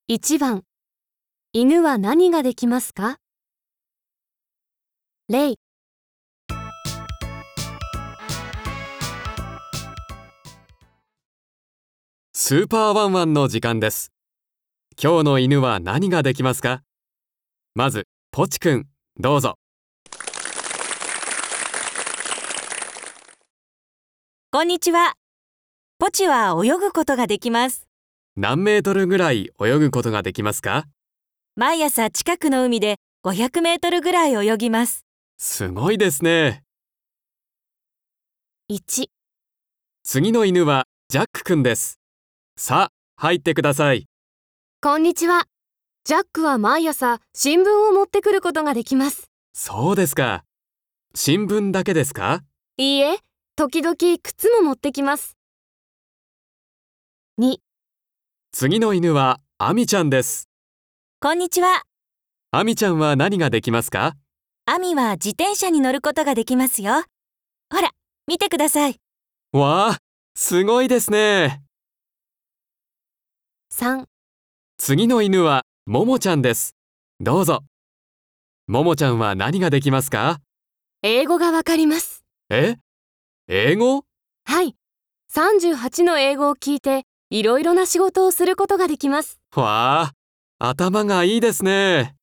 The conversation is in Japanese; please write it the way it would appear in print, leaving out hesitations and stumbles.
1番、犬は何ができますか？例、 スーパーワンワンの時間です。今日の犬は何ができますか？まず、ポチくん、どうぞ。 こんにちは。ポチは泳ぐことができます。 何メートルぐらい泳ぐことができますか？ 毎朝近くの海で500メートルぐらい泳ぎます。 すごいですね。 1、 次の犬はジャックくんです。さあ、入ってください。 こんにちは。ジャックは毎朝新聞を持ってくることができます。 そうですか。新聞だけですか？ いいえ、時々靴も持ってきます。2、 次の犬はアミちゃんです。 こんにちは。 アミちゃんは何ができますか？ アミは自転車に乗ることができますよ。ほら、見てください。 わあ、すごいですね。 3、 次の犬はももちゃんです。どうぞ。ももちゃんは何ができますか？ 英語がわかります。 英語？ はい。38の英語を聞いて、いろいろな仕事をすることができます。 わあ、頭がいいですね。